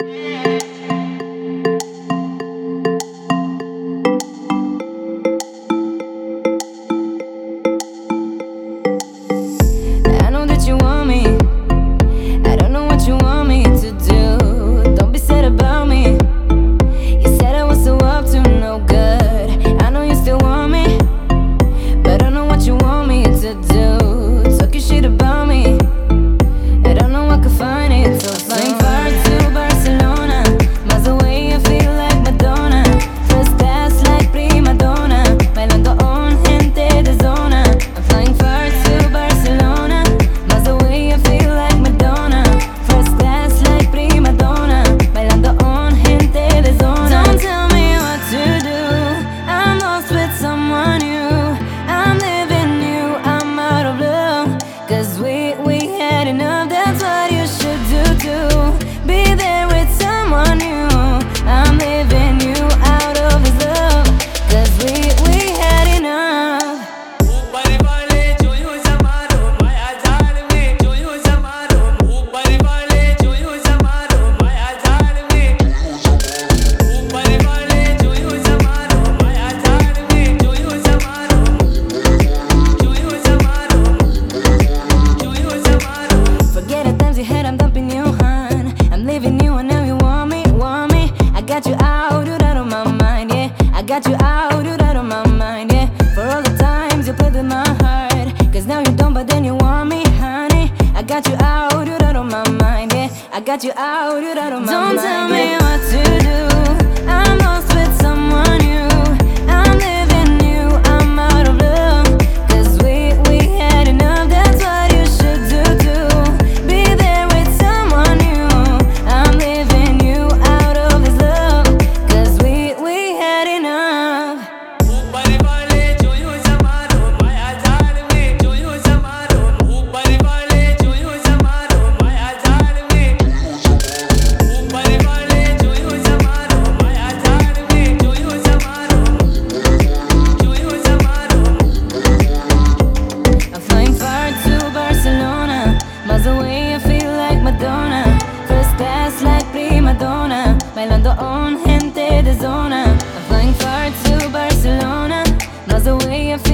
I know that you want me. I don't know what you want me to do. Don't be sad about me. You said I was so up to no good. I know you still want me, but I don't know what you want me to do. Talking shit about me. I don't know I could find it. So flying far to Barcelona, miles away I feel like Madonna. First class like prima donna, bailando on gente de zona. I'm flying far to Barcelona, miles away I feel like Madonna. First class like prima donna, bailando on gente de zona. Don't tell me what to do, I'm lost with someone new. I'm leaving you, I'm out of love, cause we had enough. That's what you should do too. Be there with someone new. I'm leaving you out of his love, cause we had enough. ऊपर वाले जो यूं समारो माया जाल में, जो यूं समारो ऊपर वाले जो यूं समारो माया जाल में, ऊपर वाले जो यूं समारो माया जाल में, जो यूं समारो, जो यूं समारो, जो यूं समारो. Forget the times you had, I'm dumping you, hon. I'm leaving you and now you want me, want me. I got you out of my mind, yeah. I got you out of my mind, yeah. For all the times you played with my heart, cause now you don't, but then you want me, honey. I got you out of my mind, yeah. I got you out of my mind. Don't tell me what to do, I'm lost with someone new. I'm leaving you, I'm out of love, cause we had enough. That's what you should do too. Be there with someone new. I'm leaving you out of his love, cause we had enough. ऊपर वाले जो यूं समारो माया जाल में, जो यूं समारो ऊपर वाले जो यूं समारो माया जाल में, ऊपर वाले जो यूं समारो माया जाल में, जो यूं समारो, जो यूं समारो. I'm flying far to Barcelona, miles away I feel like Madonna. First class like prima donna, bailando on gente de zona. I'm flying far to Barcelona, miles away I feel